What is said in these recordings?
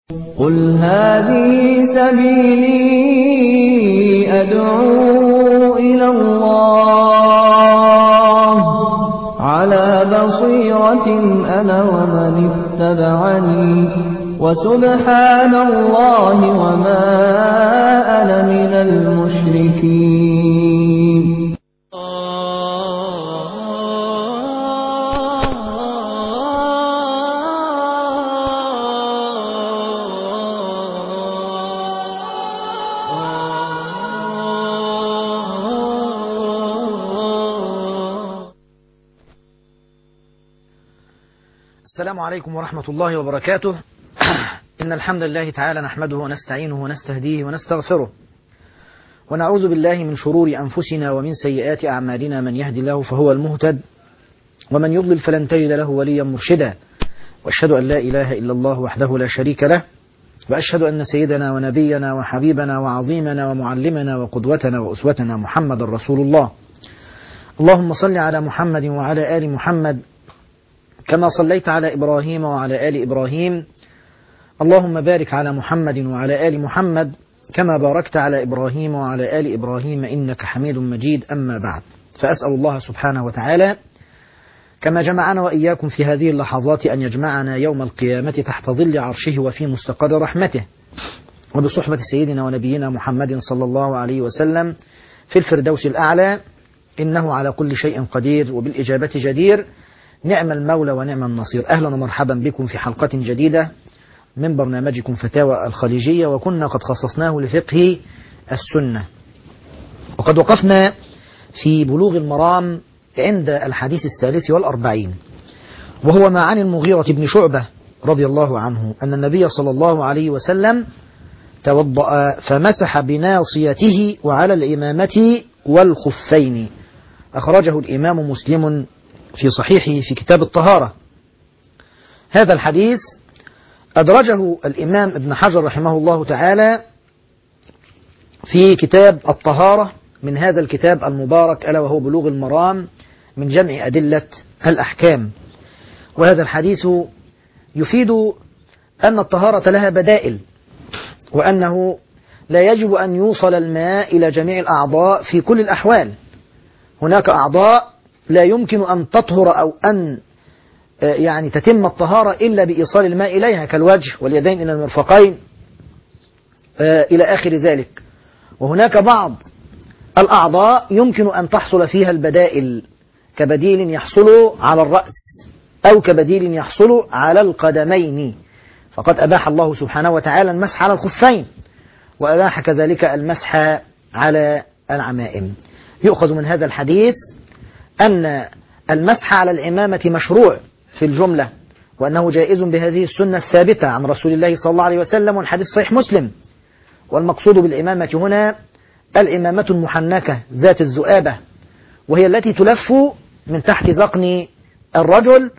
قل هذه سبيلي أدعو إلى الله على بصيرة أنا ومن اتبعني وسبحان الله وما أنا من المشركين. السلام عليكم ورحمة الله وبركاته. إن الحمد لله تعالى نحمده ونستعينه ونستهديه ونستغفره ونعوذ بالله من شرور أنفسنا ومن سيئات أعمالنا. من يهدي الله فهو المهتد ومن يضلل فلن تجد له وليا مرشدا، وأشهد أن لا إله إلا الله وحده لا شريك له، وأشهد أن سيدنا ونبينا وحبيبنا وعظيمنا ومعلمنا وقدوتنا وأسوتنا محمد رسول الله. اللهم صل على محمد وعلى آل محمد كما صليت على إبراهيم وعلى آل إبراهيم. اللهم بارك على محمد وعلى آل محمد كما باركت على إبراهيم وعلى آل إبراهيم إنك حميد مجيد. أما بعد، فأسأل الله سبحانه وتعالى كما جمعنا وإياكم في هذه اللحظات أن يجمعنا يوم القيامة تحت ظل عرشه وفي مستقر رحمته وبصحبة سيدنا ونبينا محمد صلى الله عليه وسلم في الفردوس الأعلى، إنه على كل شيء قدير وبالإجابة جدير. نعم المولى ونعم النصير. أهلا ومرحبا بكم في حلقة جديدة من برنامجكم فتاوى الخليجية، وكنا قد خصصناه لفقه السنة، وقد وقفنا في بلوغ المرام عند الحديث 43، وهو ما عن المغيرة بن شعبة رضي الله عنه أن النبي صلى الله عليه وسلم توضأ فمسح بناصيته وعلى الإمامة والخفين. أخرجه الإمام مسلم في صحيحه في كتاب الطهارة. هذا الحديث أدرجه الإمام ابن حجر رحمه الله تعالى في كتاب الطهارة من هذا الكتاب المبارك ألا وهو بلوغ المرام من جمع أدلة الأحكام. وهذا الحديث يفيد أن الطهارة لها بدائل، وأنه لا يجب أن يوصل الماء إلى جميع الأعضاء في كل الأحوال. هناك أعضاء لا يمكن أن تطهر أو أن تتم الطهارة إلا بإيصال الماء إليها، كالوجه واليدين إلى المرفقين إلى آخر ذلك. وهناك بعض الأعضاء يمكن أن تحصل فيها البدائل، كبديل يحصل على الرأس أو كبديل يحصل على القدمين، فقد أباح الله سبحانه وتعالى المسح على الخفين، وأباح كذلك المسح على العمائم. يؤخذ من هذا الحديث أن المسح على العمامة مشروع في الجملة، وأنه جائز بهذه السنة الثابتة عن رسول الله صلى الله عليه وسلم، والحديث صحيح مسلم. والمقصود بالإمامة هنا الإمامة المحنكة ذات الذؤابة، وهي التي تلف من تحت ذقن الرجل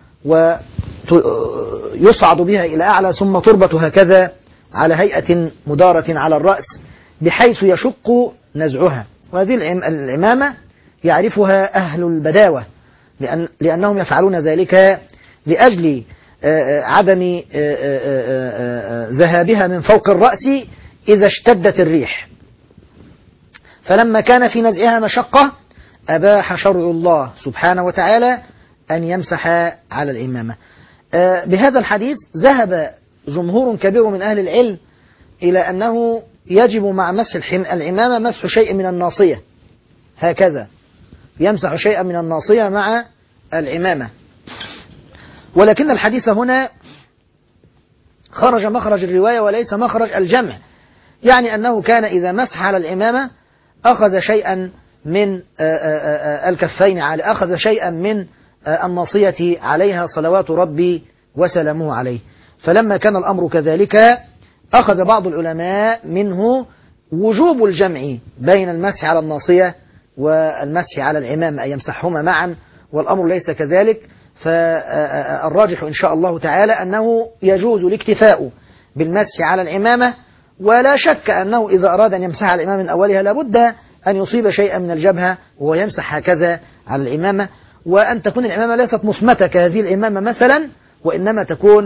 ويصعد بها إلى أعلى، ثم تربط هكذا على هيئة مدارة على الرأس بحيث يشق نزعها. وهذه الإمامة يعرفها أهل البداوة، لأنهم يفعلون ذلك لأجل عدم ذهابها من فوق الرأس إذا اشتدت الريح. فلما كان في نزعها مشقة أباح شرع الله سبحانه وتعالى أن يمسح على الإمامة. بهذا الحديث ذهب جمهور كبير من أهل العلم إلى أنه يجب مع مسح الإمامة مسح شيء من الناصية، هكذا يمسح شيئا من الناصية مع العمامة. ولكن الحديث هنا خرج مخرج الرواية وليس مخرج الجمع، يعني أنه كان إذا مسح على العمامة أخذ شيئا من الكفين، أخذ شيئا من الناصية عليها صلوات ربي وسلامه عليه. فلما كان الأمر كذلك أخذ بعض العلماء منه وجوب الجمع بين المسح على الناصية والمسح على العمامة، أن يمسحهما معا، والأمر ليس كذلك. فالراجح إن شاء الله تعالى أنه يجوز الاكتفاء بالمسح على العمامة، ولا شك أنه إذا أراد أن يمسح على العمامة من أولها لابد أن يصيب شيئا من الجبهة وهو يمسح هكذا على العمامة، وأن تكون العمامة ليست مصمتة كهذه العمامة مثلا، وإنما تكون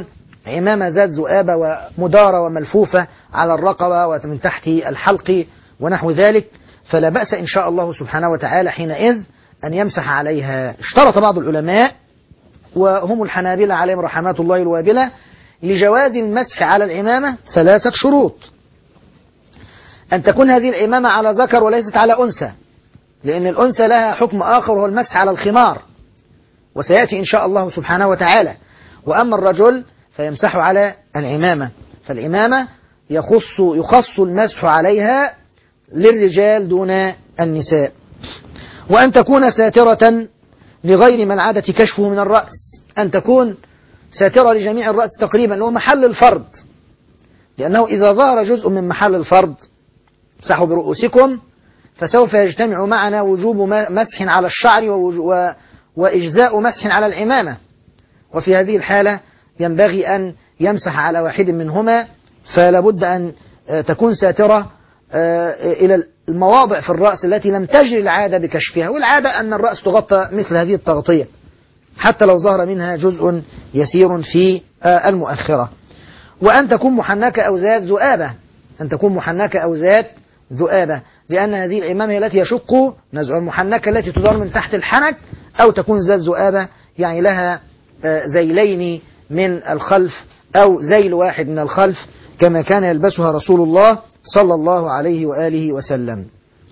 عمامة ذات ذؤابة ومدارة وملفوفة على الرقبة ومن تحت الحلق ونحو ذلك، فلا بأس إن شاء الله سبحانه وتعالى حينئذ أن يمسح عليها. اشترط بعض العلماء وهم الحنابلة عليهم رحمات الله الوابلة لجواز المسح على العمامة 3 شروط: أن تكون هذه العمامة على ذكر وليست على أنثى، لأن الأنثى لها حكم آخر وهو المسح على الخمار، وسيأتي إن شاء الله سبحانه وتعالى. وأما الرجل فيمسح على العمامة، فالعمامة يخص المسح عليها للرجال دون النساء. وأن تكون ساترة لغير من العادة كشفه من الرأس، أن تكون ساترة لجميع الرأس تقريبا، اللي هو محل الفرض، لأنه إذا ظهر جزء من محل الفرض امسحوا برؤوسكم، فسوف يجتمع معنا وجوب مسح على الشعر وإجزاء مسح على العمامة، وفي هذه الحالة ينبغي أن يمسح على واحد منهما، فلا بد أن تكون ساترة إلى المواضع في الرأس التي لم تجري العادة بكشفها، والعادة أن الرأس تغطى مثل هذه التغطية حتى لو ظهر منها جزء يسير في المؤخرة. وأن تكون محنكة أو ذات ذؤابة، أن تكون محنكة أو ذات ذؤابة، لأن هذه العمامة التي يشق نزع المحنكة التي تدار من تحت الحنك، أو تكون ذات ذؤابة يعني لها ذيلين من الخلف أو ذيل واحد من الخلف كما كان يلبسها رسول الله صلى الله عليه وآله وسلم.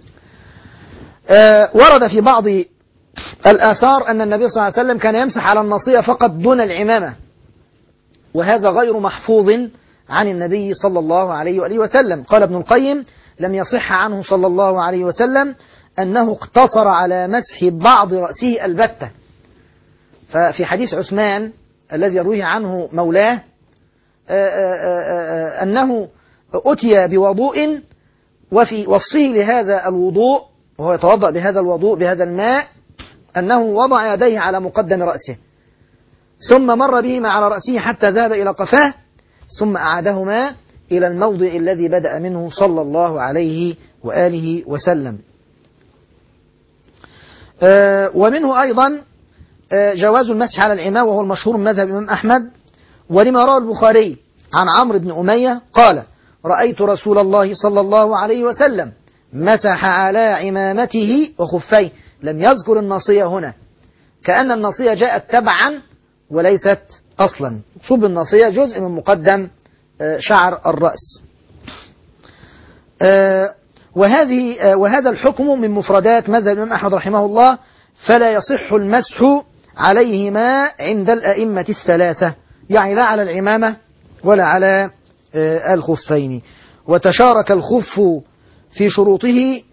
ورد في بعض الآثار أن النبي صلى الله عليه وسلم كان يمسح على الناصية فقط دون العمامة، وهذا غير محفوظ عن النبي صلى الله عليه وآله وسلم. قال ابن القيم: لم يصح عنه صلى الله عليه وسلم أنه اقتصر على مسح بعض رأسه البتة. ففي حديث عثمان الذي يرويه عنه مولاه أنه أتي بوضوء، وفي وصفه لهذا الوضوء وهو يتوضأ بهذا الوضوء بهذا الماء أنه وضع يديه على مقدم رأسه، ثم مر بهما على رأسه حتى ذهب إلى قفاه، ثم أعادهما إلى الموضع الذي بدأ منه صلى الله عليه وآله وسلم. ومنه أيضا جواز المسح على العمامة، وهو المشهور من مذهب الإمام أحمد، ولما روى البخاري عن عمرو بن أمية قال: رأيت رسول الله صلى الله عليه وسلم مسح على عمامته وخفيه. لم يذكر الناصية هنا، كأن الناصية جاءت تبعا وليست أصلا. صوب الناصية جزء من مقدم شعر الرأس. وهذا الحكم من مفردات مذهب الإمام أحمد رحمه الله، فلا يصح المسح عليهما عند الأئمة الثلاثة، يعني لا على العمامة ولا على الخفين. وتشارك الخف في شروطه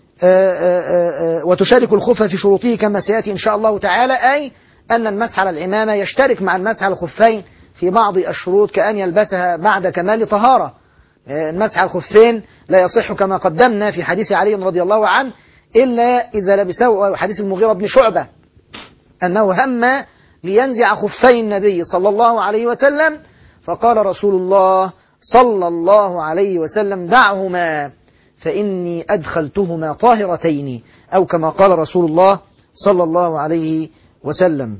وتشارك الخف في شروطه كما سيأتي إن شاء الله تعالى، أي أن المسح على العمامة يشترك مع المسح على الخفين في بعض الشروط، كأن يلبسها بعد كمال طهارة. المسح على الخفين لا يصح كما قدمنا في حديث علي رضي الله عنه إلا إذا لبسه، حديث المغيرة بن شعبة أنه هم لينزع خفي النبي صلى الله عليه وسلم، فقال رسول الله صلى الله عليه وسلم: دعهما فإني أدخلتهما طاهرتين، أو كما قال رسول الله صلى الله عليه وسلم.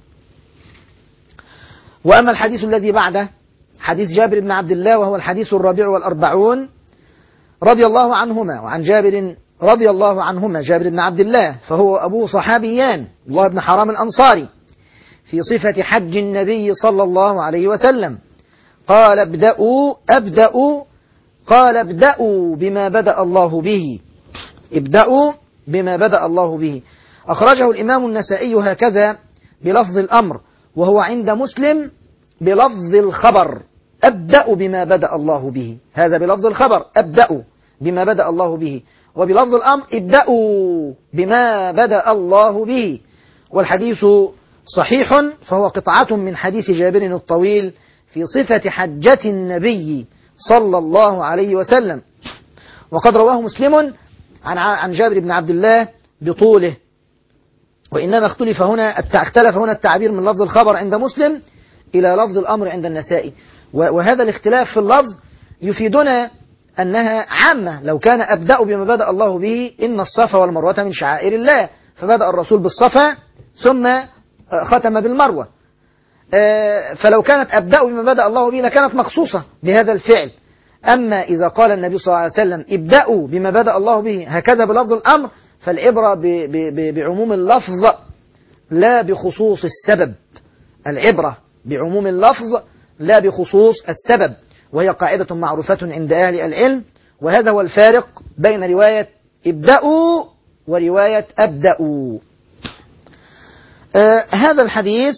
وأما الحديث الذي بعده حديث جابر بن عبد الله، وهو الحديث 44 رضي الله عنهما، وعن جابر رضي الله عنهما جابر بن عبد الله فهو أبو صحابيان الله بن حرام الأنصاري، في صفة حج النبي صلى الله عليه وسلم قال: ابدأوا بما بدأ الله به. ابدأوا بما بدأ الله به. أخرجه الإمام النسائي هكذا بلفظ الأمر، وهو عند مسلم بلفظ الخبر: أبدأوا بما بدأ الله به. هذا بلفظ الخبر: أبدأوا بما بدأ الله به، وبلفظ الأمر: ابدأوا بما بدأ الله به. والحديث صحيح، فهو قطعة من حديث جابر الطويل في صفة حجة النبي صلى الله عليه وسلم، وقد رواه مسلم عن جابر بن عبد الله بطوله، وإنما اختلف هنا التعبير من لفظ الخبر عند مسلم إلى لفظ الأمر عند النسائي. وهذا الاختلاف في اللفظ يفيدنا أنها عامة. لو كان أبدأ بما بدأ الله به، إن الصفا والمروة من شعائر الله، فبدأ الرسول بالصفا ثم ختم بالمروة. فلو كانت أبدأ بما بدأ الله به لكانت مخصوصة بهذا الفعل. أما إذا قال النبي صلى الله عليه وسلم ابدأوا بما بدأ الله به هكذا بلفظ الأمر، فالعبرة بعموم اللفظ لا بخصوص السبب. العبرة بعموم اللفظ لا بخصوص السبب، وهي قاعدة معروفة عند أهل العلم، وهذا هو الفارق بين رواية ابدأوا ورواية أبدأوا. هذا الحديث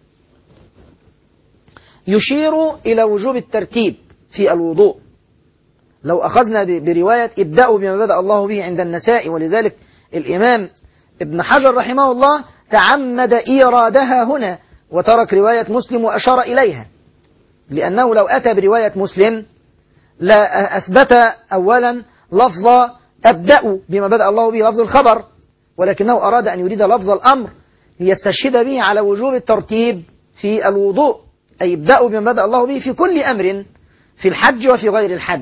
يشير إلى وجوب الترتيب في الوضوء. لو أخذنا برواية ابدأوا بما بدأ الله به عند النساء، ولذلك الإمام ابن حجر رحمه الله تعمد إيرادها هنا وترك رواية مسلم وأشار إليها، لأنه لو أتى برواية مسلم لا أثبت أولا لفظ أبدأوا بما بدأ الله به لفظ الخبر، ولكنه أراد أن يريد لفظ الأمر ليستشهد به على وجوب الترتيب في الوضوء، أي ابدأوا بما بدأ الله به في كل أمر في الحج وفي غير الحج.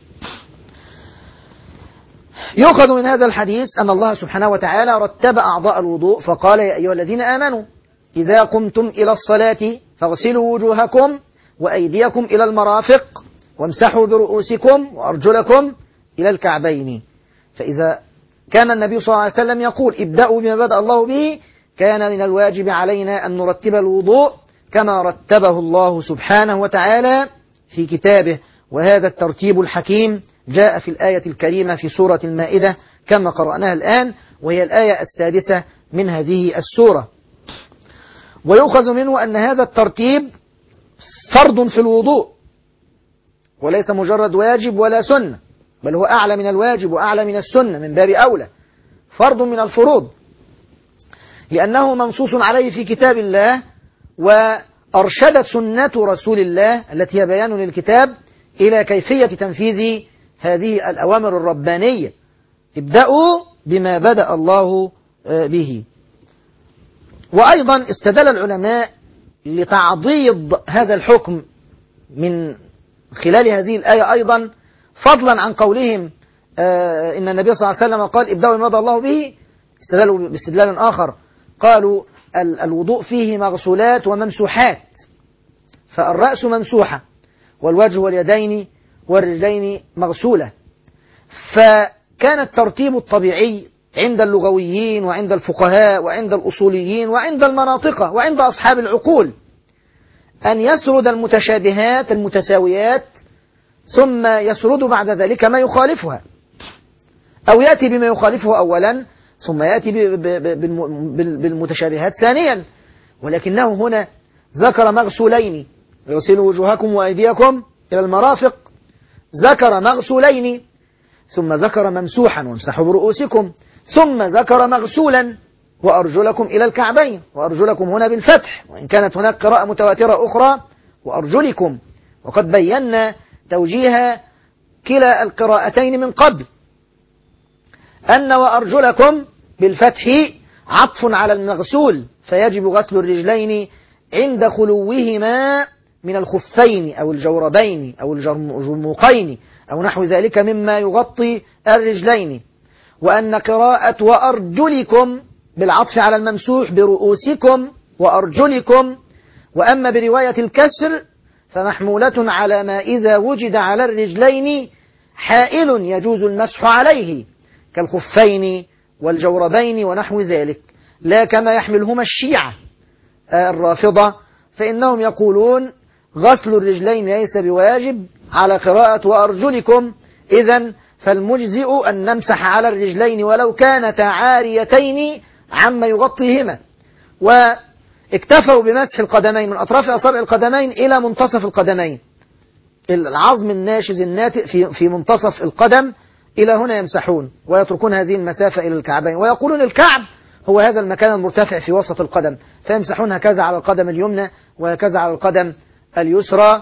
يؤخذ من هذا الحديث أن الله سبحانه وتعالى رتب أعضاء الوضوء فقال: يا أيها الذين آمنوا إذا قمتم إلى الصلاة فاغسلوا وجوهكم وأيديكم إلى المرافق وامسحوا برؤوسكم وأرجلكم إلى الكعبين. فإذا كان النبي صلى الله عليه وسلم يقول ابدأوا بما بدأ الله به، كان من الواجب علينا أن نرتب الوضوء كما رتبه الله سبحانه وتعالى في كتابه، وهذا الترتيب الحكيم جاء في الآية الكريمة في سورة المائدة كما قرأناها الآن، وهي الآية السادسة من هذه السورة. ويؤخذ منه أن هذا الترتيب فرض في الوضوء وليس مجرد واجب ولا سنة، بل هو أعلى من الواجب وأعلى من السنة من باب أولى، فرض من الفروض، لأنه منصوص عليه في كتاب الله، وأرشدت سنة رسول الله التي هي بيان للكتاب إلى كيفية تنفيذ هذه الأوامر الربانية. ابدأوا بما بدأ الله به. وأيضا استدل العلماء لتعضيض هذا الحكم من خلال هذه الآية أيضا، فضلا عن قولهم إن النبي صلى الله عليه وسلم قال ابدأوا بما بدأ الله به، استدلوا باستدلال آخر قالوا الوضوء فيه مغسولات وممسوحات، فالرأس ممسوحة والوجه واليدين والرجلين مغسولة، فكان الترتيب الطبيعي عند اللغويين وعند الفقهاء وعند الأصوليين وعند المناطق وعند أصحاب العقول أن يسرد المتشابهات المتساويات ثم يسرد بعد ذلك ما يخالفها، أو يأتي بما يخالفه أولا ثم يأتي بالمتشابهات ثانيا. ولكنه هنا ذكر مغسولين، يغسلوا وجوهكم وأيديكم إلى المرافق، ذكر مغسولين، ثم ذكر ممسوحا وامسحوا برؤوسكم، ثم ذكر مغسولا وأرجلكم إلى الكعبين، وأرجلكم هنا بالفتح، وإن كانت هناك قراءة متواترة أخرى وأرجلكم، وقد بينا توجيه كلا القراءتين من قبل، أن وأرجلكم بالفتح عطف على المغسول، فيجب غسل الرجلين عند خلوهما من الخفين أو الجوربين أو الجرموقين أو نحو ذلك مما يغطي الرجلين، وأن قراءة وأرجلكم بالعطف على الممسوح برؤوسكم وأرجلكم، وأما برواية الكسر فمحمولة على ما إذا وجد على الرجلين حائل يجوز المسح عليه كالخفين والجوربين ونحو ذلك، لا كما يحملهما الشيعة الرافضة، فإنهم يقولون غسل الرجلين ليس بواجب على قراءة وأرجلكم، إذن فالمجزئ أن نمسح على الرجلين ولو كانتا عاريتين عما يغطيهما، واكتفوا بمسح القدمين من أطراف أصابع القدمين إلى منتصف القدمين، العظم الناشز الناتئ في منتصف القدم إلى هنا يمسحون، ويتركون هذه المسافة إلى الكعبين، ويقولون الكعب هو هذا المكان المرتفع في وسط القدم، فيمسحون هكذا على القدم اليمنى وهكذا على القدم اليسرى،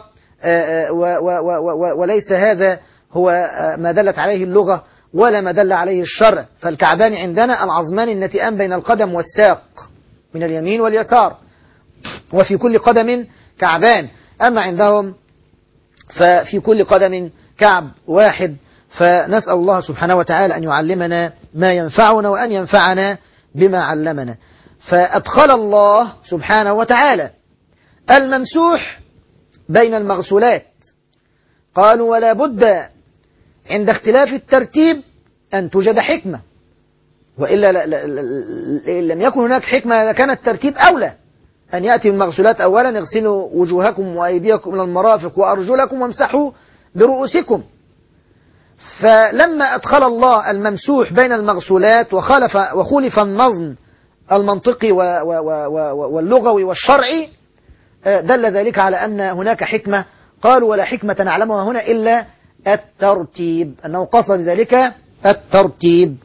وليس هذا هو ما دلت عليه اللغة ولا ما دل عليه الشرع، فالكعبان عندنا العظمان الناتئان بين القدم والساق من اليمين واليسار، وفي كل قدم كعبان، أما عندهم ففي كل قدم كعب واحد. فنسأل الله سبحانه وتعالى أن يعلمنا ما ينفعنا وأن ينفعنا بما علمنا. فأدخل الله سبحانه وتعالى الممسوح بين المغسولات. قالوا ولا بد عند اختلاف الترتيب أن توجد حكمة، وإلا لم يكن هناك حكمة لكان الترتيب أولى، أن يأتي المغسولات أولا اغسلوا وجوهكم وأيديكم إلى المرافق وأرجلكم وامسحوا برؤوسكم. فلما أدخل الله الممسوح بين المغسولات وخولف النظم المنطقي واللغوي والشرعي، دل ذلك على أن هناك حكمة. قالوا ولا حكمة نعلمها هنا إلا الترتيب، أنه قصد بذلك الترتيب.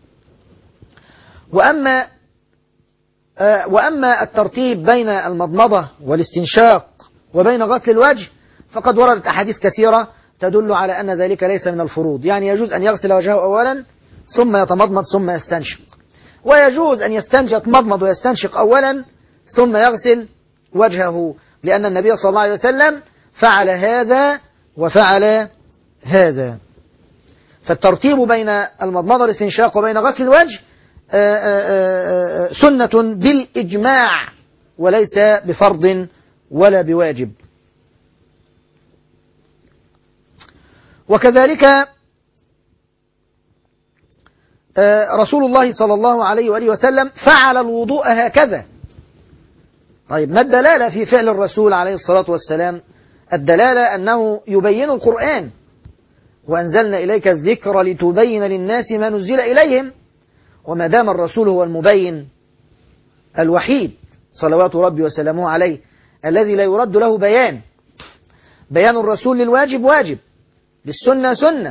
وأما الترتيب بين المضمضة والاستنشاق وبين غسل الوجه فقد وردت أحاديث كثيرة تدل على أن ذلك ليس من الفروض. يعني يجوز أن يغسل وجهه أولا ثم يتمضمض ثم يستنشق، ويجوز أن يتمضمض ويستنشق أولا ثم يغسل وجهه، لأن النبي صلى الله عليه وسلم فعل هذا وفعل هذا. فالترتيب بين المضمضة والاستنشاق وبين غسل الوجه سنة بالإجماع وليس بفرض ولا بواجب. وكذلك رسول الله صلى الله عليه وآله وسلم فعل الوضوء هكذا. طيب ما الدلالة في فعل الرسول عليه الصلاة والسلام؟ الدلالة أنه يبين القرآن، وأنزلنا إليك الذكر لتبين للناس ما نزل إليهم. وما دام الرسول هو المبين الوحيد صلوات ربي وسلامه عليه الذي لا يرد له بيان الرسول للواجب واجب، للسنة سنة،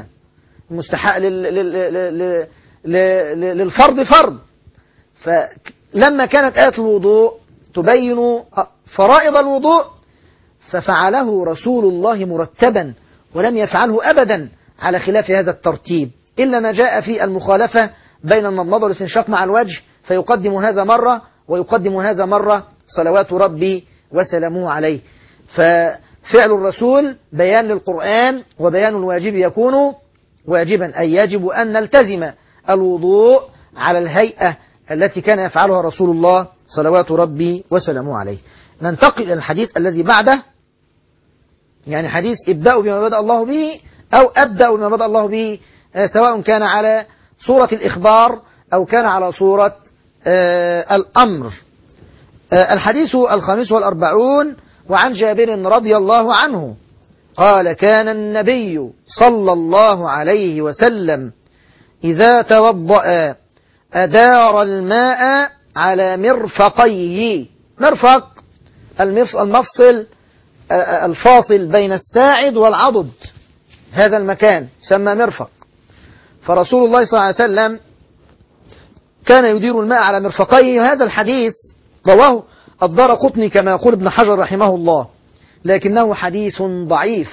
للفرض فرض. فلما كانت آية الوضوء تبين فرائض الوضوء ففعله رسول الله مرتبا، ولم يفعله أبدا على خلاف هذا الترتيب، إلا ما جاء في المخالفة بين المضمضة والاستنشاق مع الوجه، فيقدم هذا مرة ويقدم هذا مرة صلوات ربي وسلامه عليه. ففعل الرسول بيان للقرآن، وبيان الواجب يكون واجبا، أي يجب أن نلتزم الوضوء على الهيئة التي كان يفعلها رسول الله صلوات ربي وسلامه عليه. ننتقل إلى الحديث الذي بعده، يعني حديث ابدأوا بما بدأ الله به أو أبدأوا بما بدأ الله به، سواء كان على صورة الإخبار أو كان على صورة الأمر. الحديث 45 وعن جابر رضي الله عنه قال كان النبي صلى الله عليه وسلم إذا توضأ أدار الماء على مرفقيه. مرفق المفصل الفاصل بين الساعد والعضد، هذا المكان يسمى مرفق. فرسول الله صلى الله عليه وسلم كان يدير الماء على مرفقيه. هذا الحديث رواه الدارقطني كما يقول ابن حجر رحمه الله، لكنه حديث ضعيف،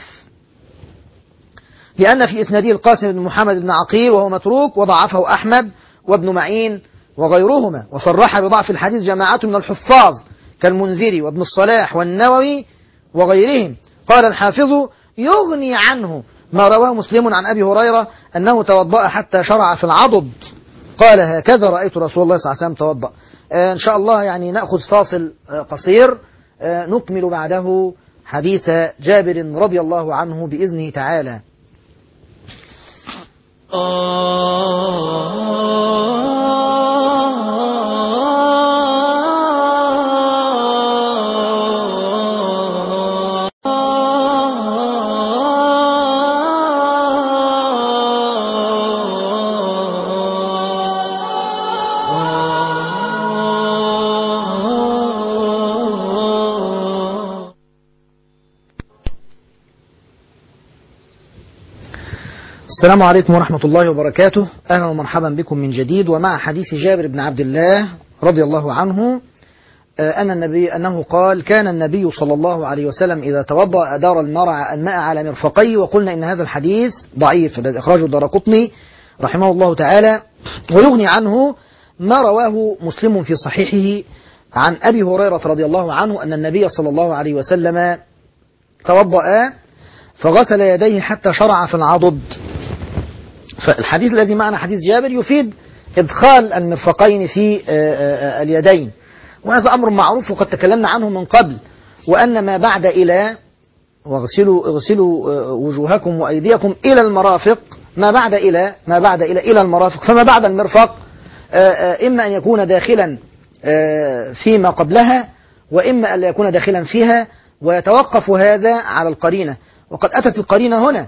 لأن في إسناده القاسم بن محمد بن عقيل وهو متروك، وضعفه أحمد وابن معين وغيرهما. وصرح بضعف الحديث جماعة من الحفاظ كالمنذري وابن الصلاح والنووي وغيرهم. قال الحافظ يغني عنه ما رواه مسلم عن أبي هريرة أنه توضأ حتى شرع في العضد، قال هكذا رأيت رسول الله صلى الله عليه وسلم توضأ. إن شاء الله يعني نأخذ فاصل قصير، نكمل بعده حديث جابر رضي الله عنه بإذنه تعالى. السلام عليكم ورحمة الله وبركاته. أهلا ومرحبا بكم من جديد، ومع حديث جابر بن عبد الله رضي الله عنه أنه قال كان النبي صلى الله عليه وسلم إذا توضأ أدار الماء على مرفقيه. وقلنا إن هذا الحديث ضعيف الذي أخرجه الدارقطني رحمه الله تعالى. ويغني عنه ما رواه مسلم في صحيحه عن أبي هريرة رضي الله عنه أن النبي صلى الله عليه وسلم توضأ فغسل يديه حتى شرع في العضد. فالحديث الذي معنا حديث جابر يفيد إدخال المرفقين في اليدين، وهذا أمر معروف وقد تكلمنا عنه من قبل. وأن ما بعد إلى، واغسلوا وجوهكم وأيديكم إلى المرافق، ما بعد إلى المرافق، فما بعد المرفق إما أن يكون داخلا فيما قبلها، وإما أن لا يكون داخلا فيها، ويتوقف هذا على القرينة. وقد أتت القرينة هنا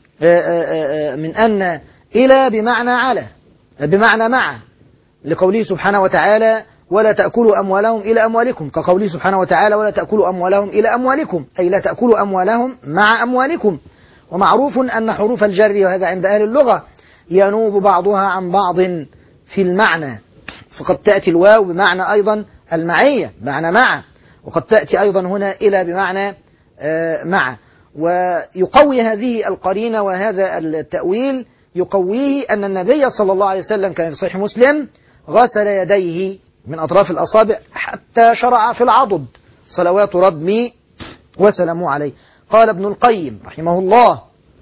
من أن إلى بمعنى على، بمعنى مع، لقوله سبحانه وتعالى ولا تأكلوا أموالهم إلى أموالكم، كقوله سبحانه وتعالى ولا تأكلوا أموالهم إلى أموالكم، أي لا تأكلوا أموالهم مع أموالكم. ومعروف أن حروف الجر، وهذا عند أهل اللغة، ينوب بعضها عن بعض في المعنى، فقد تأتي الواو بمعنى أيضا المعية، بمعنى مع، وقد تأتي أيضا هنا إلى بمعنى مع. ويقوي هذه القرينة وهذا التأويل يقويه أن النبي صلى الله عليه وسلم كان في صحيح مسلم غسل يديه من أطراف الأصابع حتى شرع في العضد صلوات ربي وسلامه عليه. قال ابن القيم رحمه الله: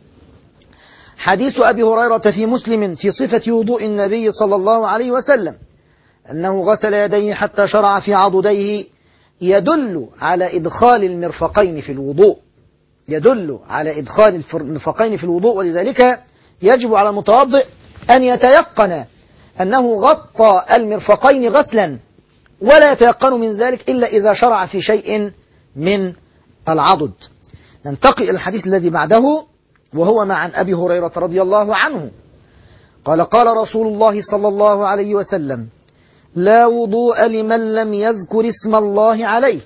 حديث أبي هريرة في مسلم في صفة وضوء النبي صلى الله عليه وسلم أنه غسل يديه حتى شرع في عضديه يدل على إدخال المرفقين في الوضوء، يدل على إدخال المرفقين في الوضوء. ولذلك يجب على المتوضئ أن يتيقن أنه غطى المرفقين غسلا، ولا يتيقن من ذلك إلا إذا شرع في شيء من العضد. ننتقل إلى الحديث الذي بعده، وهو عن أبي هريرة رضي الله عنه قال: قال رسول الله صلى الله عليه وسلم: لا وضوء لمن لم يذكر اسم الله عليه.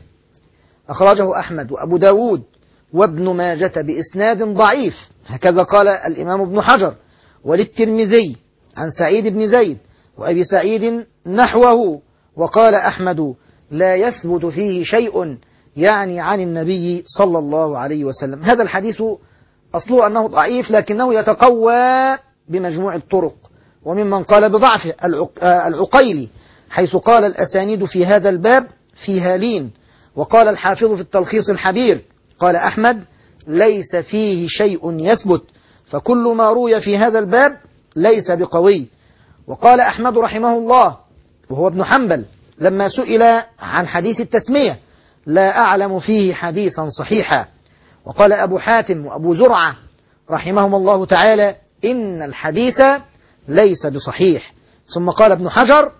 أخرجه أحمد وأبو داود وابن ماجة بإسناد ضعيف، هكذا قال الإمام ابن حجر. وللترمذي عن سعيد بن زيد وأبي سعيد نحوه. وقال أحمد: لا يثبت فيه شيء، يعني عن النبي صلى الله عليه وسلم. هذا الحديث أصله أنه ضعيف، لكنه يتقوى بمجموع الطرق. وممن قال بضعفه العقيلي، حيث قال: الأسانيد في هذا الباب فيها لين. وقال الحافظ في التلخيص الحبير، قال أحمد: ليس فيه شيء يثبت، فكل ما روي في هذا الباب ليس بقوي. وقال أحمد رحمه الله وهو ابن حنبل لما سئل عن حديث التسمية: لا أعلم فيه حديثا صحيحا. وقال أبو حاتم وأبو زرعة رحمهم الله تعالى: إن الحديث ليس بصحيح. ثم قال ابن حجر: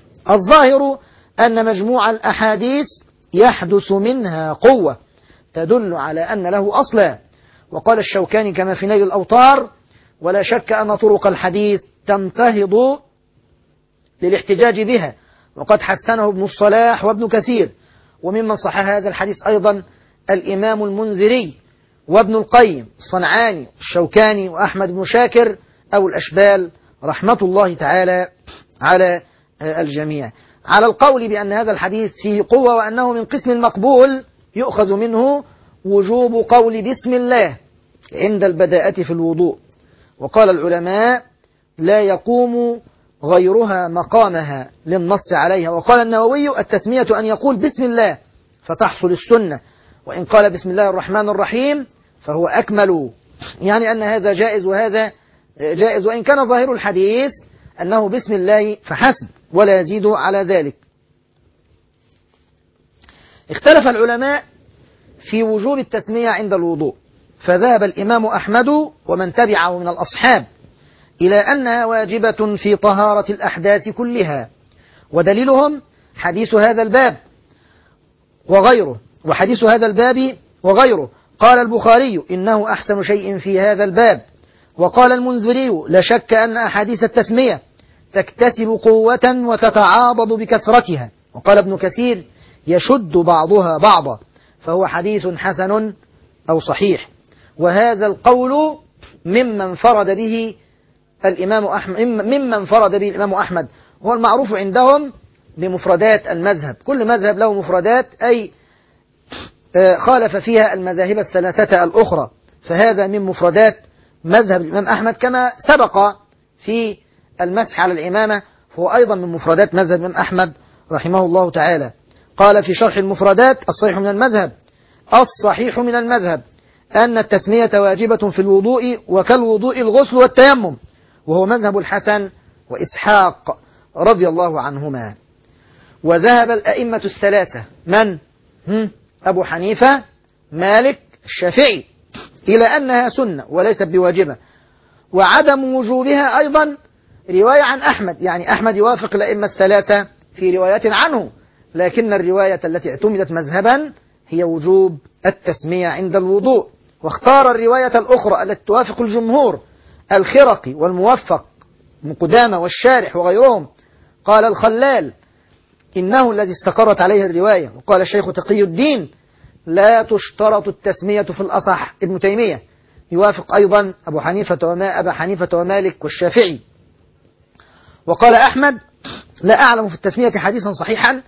الظاهر أن مجموع الأحاديث يحدث منها قوة تدل على أن له أصلا. وقال الشوكاني كما في نيل الأوطار: ولا شك أن طرق الحديث تنتهض للاحتجاج بها، وقد حسنه ابن الصلاح وابن كثير. وممن صح هذا الحديث أيضا الإمام المنذري وابن القيم الصنعاني الشوكاني وأحمد بن شاكر أو الأشبال رحمة الله تعالى على الجميع، على القول بأن هذا الحديث فيه قوة، وأنه من قسم المقبول يؤخذ منه وجوب قول بسم الله عند البداءة في الوضوء. وقال العلماء: لا يقوم غيرها مقامها للنص عليها. وقال النووي: التسمية أن يقول بسم الله فتحصل السنة، وإن قال بسم الله الرحمن الرحيم فهو أكمل، يعني أن هذا جائز وهذا جائز، وإن كان ظاهر الحديث أنه بسم الله فحسب ولا يزيد على ذلك. اختلف العلماء في وجوب التسمية عند الوضوء، فذهب الإمام أحمد ومن تبعه من الأصحاب إلى أنها واجبة في طهارة الأحداث كلها، ودليلهم حديث هذا الباب وغيره، وحديث هذا الباب وغيره. قال البخاري: إنه أحسن شيء في هذا الباب. وقال المنذري: لا شك أن أحاديث التسمية تكتسب قوة وتتعاضد بكثرتها. وقال ابن كثير: يشد بعضها بعضا، فهو حديث حسن أو صحيح. وهذا القول ممن فرد به الإمام أحمد، هو المعروف عندهم بمفردات المذهب. كل مذهب له مفردات، أي خالف فيها المذاهب الثلاثة الأخرى، فهذا من مفردات مذهب الإمام أحمد، كما سبق في المسح على الإمامة فهو أيضا من مفردات مذهب الإمام أحمد رحمه الله تعالى. قال في شرح المفردات: الصحيح من المذهب أن التسمية واجبة في الوضوء، وكالوضوء الغسل والتيمم، وهو مذهب الحسن وإسحاق رضي الله عنهما. وذهب الأئمة الثلاثة من؟ أبو حنيفة مالك الشافعي إلى أنها سنة وليست بواجبة، وعدم وجوبها أيضا رواية عن أحمد، يعني أحمد يوافق الأئمة الثلاثة في روايات عنه، لكن الرواية التي اعتمدت مذهبا هي وجوب التسمية عند الوضوء. واختار الرواية الأخرى التي توافق الجمهور الخرقي والموفق من قدامى والشارح وغيرهم. قال الخلال إنه الذي استقرت عليه الرواية، وقال الشيخ تقي الدين لا تشترط التسمية في الأصح. ابن تيمية يوافق أيضا أبا حنيفة ومالك والشافعي. وقال أحمد لا أعلم في التسمية حديثا صحيحا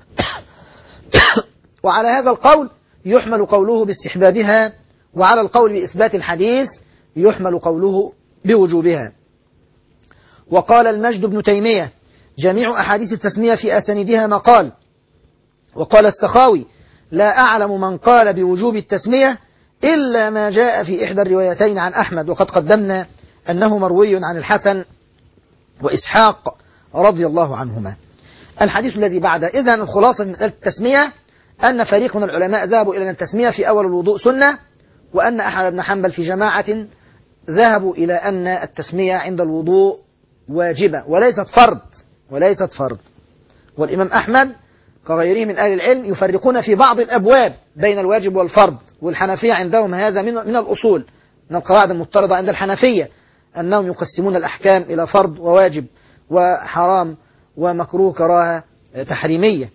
وعلى هذا القول يحمل قوله باستحبابها، وعلى القول بإثبات الحديث يحمل قوله بوجوبها. وقال المجد بن تيمية جميع أحاديث التسمية في أسانيدها مقال. وقال السخاوي لا أعلم من قال بوجوب التسمية إلا ما جاء في إحدى الروايتين عن أحمد، وقد قدمنا أنه مروي عن الحسن وإسحاق رضي الله عنهما. الحديث الذي بعده، إذن الخلاصة في مسألة التسمية أن فريق من العلماء ذهبوا إلى أن التسمية في أول الوضوء سنة، وأن أحمد بن حنبل في جماعة ذهبوا إلى أن التسمية عند الوضوء واجبة وليست فرض. والإمام أحمد كغيره من أهل العلم يفرقون في بعض الأبواب بين الواجب والفرض، والحنفية عندهم هذا من الأصول، من القواعد المضطردة عند الحنفية أنهم يقسمون الأحكام إلى فرض وواجب وحرام ومكروه كراهة تحريمية.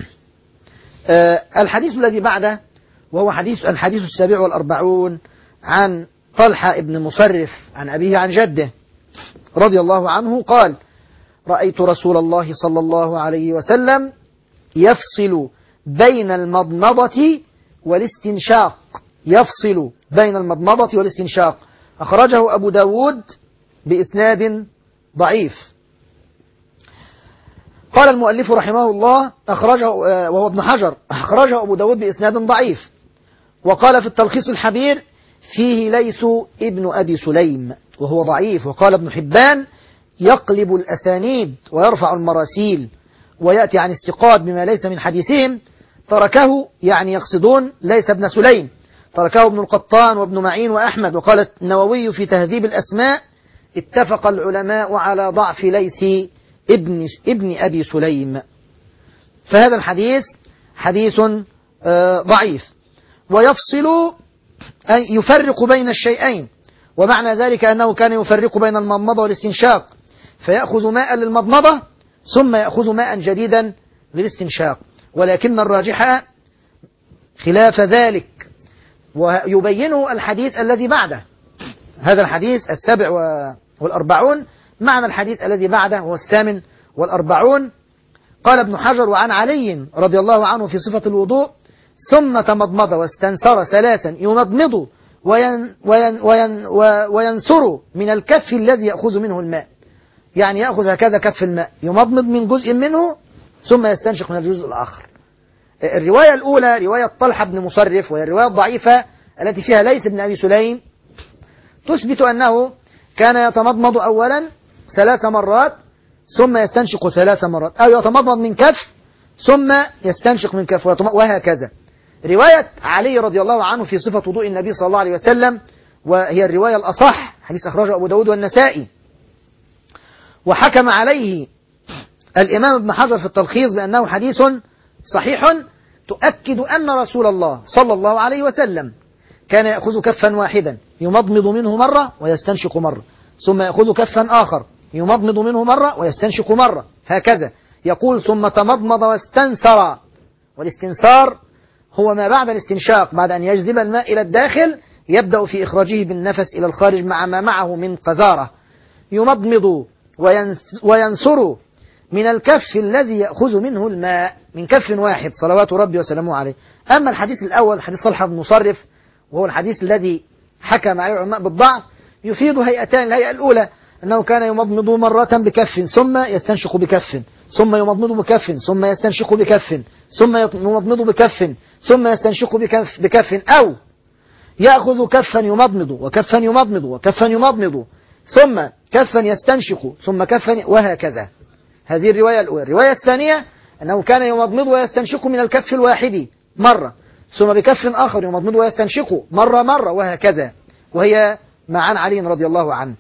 الحديث الذي بعده وهو الحديث 47 عن طلحة ابن مصرف عن أبيه عن جده رضي الله عنه قال رأيت رسول الله صلى الله عليه وسلم يفصل بين المضمضة والاستنشاق. أخرجه أبو داود بإسناد ضعيف. قال المؤلف رحمه الله أخرجه وهو ابن حجر أخرجه أبو داود بإسناد ضعيف. وقال في التلخيص الحبير فيه ليس ابن أبي سليم وهو ضعيف. وقال ابن حبان يقلب الأسانيد ويرفع المراسيل ويأتي عن الثقات بما ليس من حديثهم. تركه يعني يقصدون ليس ابن سليم، تركه ابن القطان وابن معين وأحمد. وقال النووي في تهذيب الأسماء اتفق العلماء على ضعف ليث ابن أبي سليم. فهذا الحديث حديث ضعيف. ويفصل أن يفرق بين الشيئين، ومعنى ذلك أنه كان يفرق بين المضمضة والاستنشاق، فيأخذ ماء للمضمضة ثم يأخذ ماء جديدا للاستنشاق، ولكن الراجح خلاف ذلك، ويبينه الحديث الذي بعده. هذا الحديث 47 معنى الحديث الذي بعده هو 48. قال ابن حجر وعن علي رضي الله عنه في صفة الوضوء ثم تمضمض واستنثر 3 يمضمض وينثر من الكف الذي يأخذ منه الماء، يعني يأخذ هكذا كف الماء يمضمض من جزء منه ثم يستنشق من الجزء الآخر. الرواية الأولى رواية طلحة بن مصرف وهي الرواية الضعيفة التي فيها ليث بن أبي سليم تثبت أنه كان يتمضمض أولا 3 مرات ثم يستنشق 3 مرات، أو يتمضمض من كف ثم يستنشق من كف وهكذا. رواية علي رضي الله عنه في صفة وضوء النبي صلى الله عليه وسلم وهي الرواية الأصح، حديث أخرجه أبو داود والنسائي. وحكم عليه الإمام ابن حجر في التلخيص بأنه حديث صحيح تؤكد أن رسول الله صلى الله عليه وسلم كان يأخذ كفا واحدا يمضمض منه مرة ويستنشق مرة، ثم يأخذ كفا آخر يمضمض منه مرة ويستنشق مرة، هكذا. يقول ثم تمضمض واستنثر، والاستنثار هو ما بعد الاستنشاق، بعد أن يجذب الماء إلى الداخل يبدأ في إخراجه بالنفس إلى الخارج مع ما معه من قذارة. يمضمض وينثر من الكف الذي يأخذ منه الماء من كف واحد صلوات ربي وسلامه عليه. أما الحديث الأول حديث طلحة بن مصرف وهو الحديث الذي حكم عليه العلماء بالضعف يفيد هيئتان. الهيئة الأولى أنه كان يمضمض مرة بكف ثم يستنشق بكف ثم يمضمض بكف ثم يستنشق بكف ثم يمضمض بكف ثم يستنشق بكف أو يأخذ كفا يمضمض وكفا يمضمض وكفا يمضمض ثم كفا يستنشق ثم كفا وهكذا. هذه الرواية الأولى. الرواية الثانية أنه كان يمضمض ويستنشق من الكف الواحد مرة ثم بكف آخر يمضمض ويستنشق مرة وهكذا، وهي ما عن علي رضي الله عنه.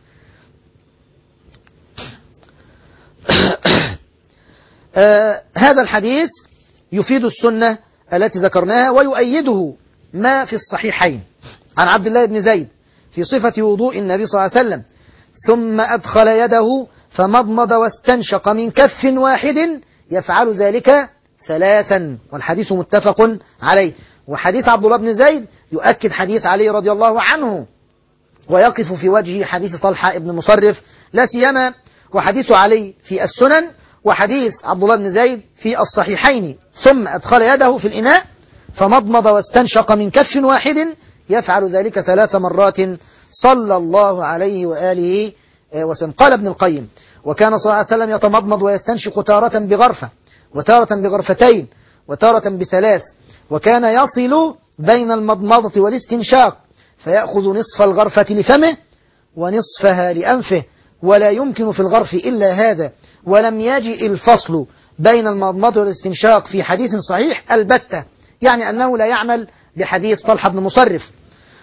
هذا الحديث يفيد السنة التي ذكرناها، ويؤيده ما في الصحيحين عن عبد الله بن زيد في صفة وضوء النبي صلى الله عليه وسلم: ثم أدخل يده فمضمض واستنشق من كف واحد يفعل ذلك 3، والحديث متفق عليه. وحديث عبد الله بن زيد يؤكد حديث علي رضي الله عنه، ويقف في وجه حديث طلحة بن مصرف لا سيما، وحديث علي في السنن وحديث عبد الله بن زيد في الصحيحين: ثم أدخل يده في الإناء فمضمض واستنشق من كف واحد يفعل ذلك 3 مرات صلى الله عليه وآله وسلم. قال ابن القيم: وكان صلى الله عليه وسلم يتمضمض ويستنشق تارة بغرفة، وتارة بغرفتين، وتارة ب3، وكان يصل بين المضمضة والاستنشاق فيأخذ نصف الغرفة لفمه ونصفها لأنفه، ولا يمكن في الغرف إلا هذا، ولم يجئ الفصل بين المضمضة والاستنشاق في حديث صحيح البتة، يعني أنه لا يعمل بحديث طلحة بن مصرف.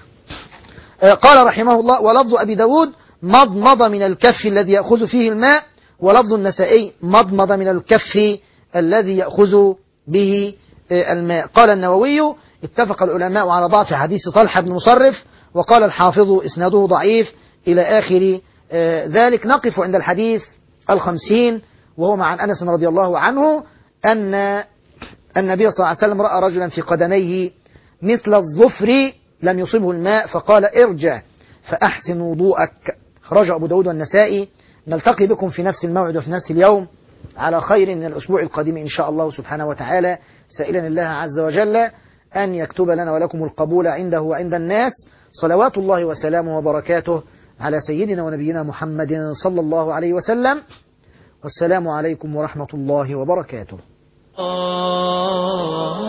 قال رحمه الله: ولفظ أبي داود مضمض من الكف الذي يأخذ فيه الماء، ولفظ النسائي مضمض من الكف الذي يأخذ به الماء. قال النووي: اتفق العلماء على ضعف حديث طلحة بن مصرف، وقال الحافظ إسناده ضعيف إلى آخر ذلك. نقف عند الحديث 50، وهو مع أنس رضي الله عنه أن النبي صلى الله عليه وسلم رأى رجلا في قدميه مثل الظفر لم يصبه الماء، فقال: ارجع فأحسن وضوءك. خرج أبو داود والنسائي. نلتقي بكم في نفس الموعد وفي نفس اليوم على خير من الأسبوع القادم إن شاء الله سبحانه وتعالى، سائلا الله عز وجل أن يكتب لنا ولكم القبول عنده وعند الناس. صلوات الله وسلامه وبركاته على سيدنا ونبينا محمد صلى الله عليه وسلم، والسلام عليكم ورحمة الله وبركاته.